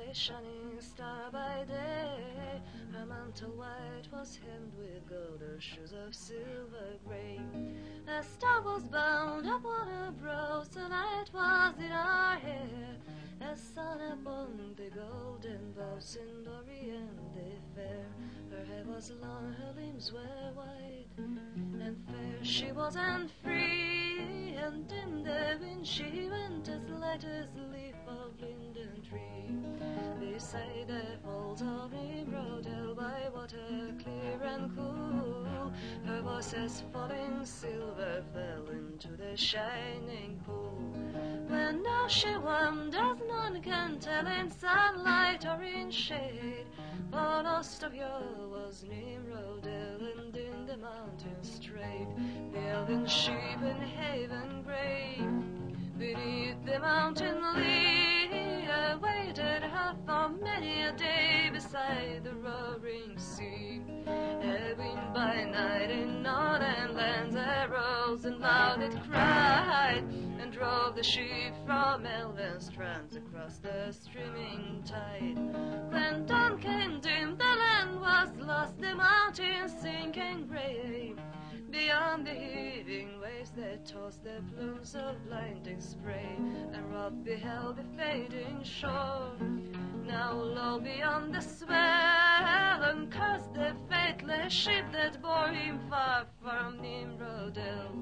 a shining star by day. Her mantle white was hemmed with gold, her shoes of silver grey. A star was bound upon her brow, sunlight was in her hair. A sun upon the golden bows, in Orient fair. Her hair was long, her limbs were white and fair. She was and free, and in the wind she went as light as leaf of linden tree. Beside the falls of Nimrod, by water clear and cool, her voice as falling silver fell into the shining pool. When now she wanders, none can tell, in sunlight or in shade, for lost of yore was Nimrod, and in the mountains strayed. The elven sheep in haven gray, beneath the mountain lea, awaited her for many a day beside the roaring sea. Ebbing by night in northern lands, arose and loud it cried, and drove the sheep from elven strands across the streaming tide. When dawn came dim, the land was lost, the mountains sinking gray. Beyond the heaving waves that tossed their plumes of blinding spray, and Rob beheld the fading shore. Now low beyond the swell, and cursed the faithless ship that bore him far from Nimrod.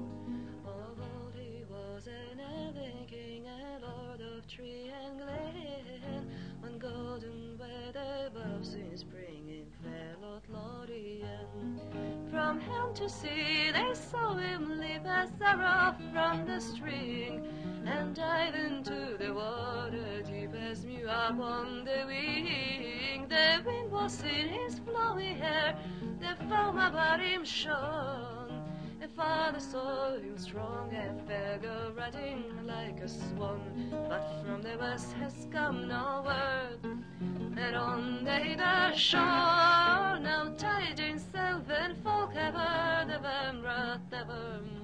Of old he was an elven king, a lord of tree and glen, when golden weather bulbs in spring in fair Lothlorien. From helm to sea they saw him leap as arrow from the string, and dive into the water deep as mew upon the wing. The wind was in his flowy hair, the foam about him shone. And father saw him strong and fair, go riding like a swan. But from the west has come no word, and on the hither shore no tidings elven folk have heard of Amrath evermore.